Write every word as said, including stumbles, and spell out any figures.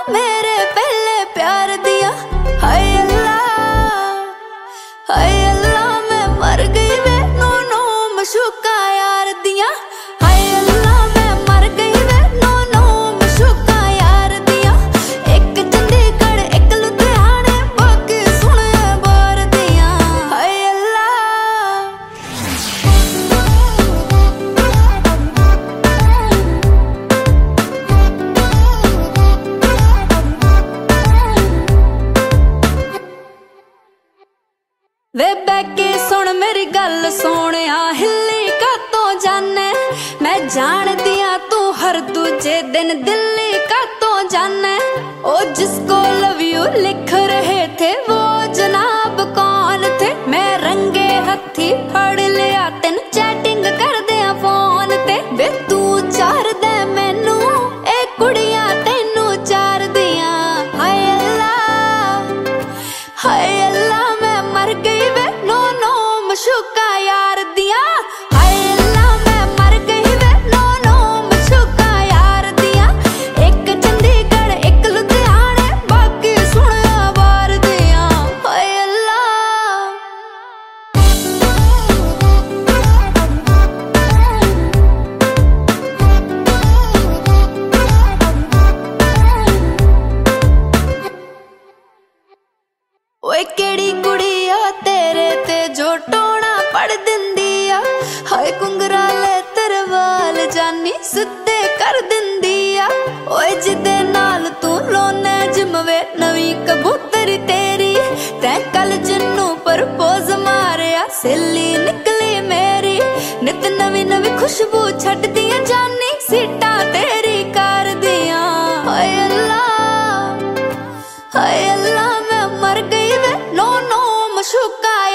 मेरे पहले प्यार दिया। हाय अल्लाह हाय अल्लाह मैं मर गई वे नो नो मशूका यार दिया। हाय अल्लाह मैं मर गई वे नो नो मशूका यार दिया। एक चंडीगढ़ एक लुधियाने बाकी सुने बार दिया। हाय अल्लाह वे बैके सुन मेरी गल सोनिया हिली का तो जाने। मैं जान दिया तू हर दूजे दिन दिल्ली का तो जाने। ओ जिसको लव यू लिख रहे थे वो जनाब कौन थे। मैं रंगे हथी फड़ लिया तेन चैटिंग कर दिया फोन ते। वे तू चार दे मैनू ए कुड़िया तेनू चार दिया। हाय अल्लाह हाय अल्लाह मैं मर गई वे नो नो मशूका यार दिया। हाय अल्लाह मैं मर गई वे नो नो मशूका यार दिया। एक चंडीगढ़ एक लुधियाने बाकी सुने बार दिया। हाय अल्लाह ओए केड़ी कुड़िया तेरे ते जो टोना पड़ दिंदी आ। हाय कुंगराले तेरे वाल जानी सिद्धे कर दिंदी आ। ओए जिदे नाल तू लोने जिमवे नवी कबूतरी तेरी। तैं कल जिन्नू प्रपोज मारिया सिल्ली निकली मेरी। नित नवी नवी खुशबू छट दिया जानी सीटा तेरी कर दिया। हाय अल्लाह हाय अल्लाह मैं मर गई वे नो नो मशूका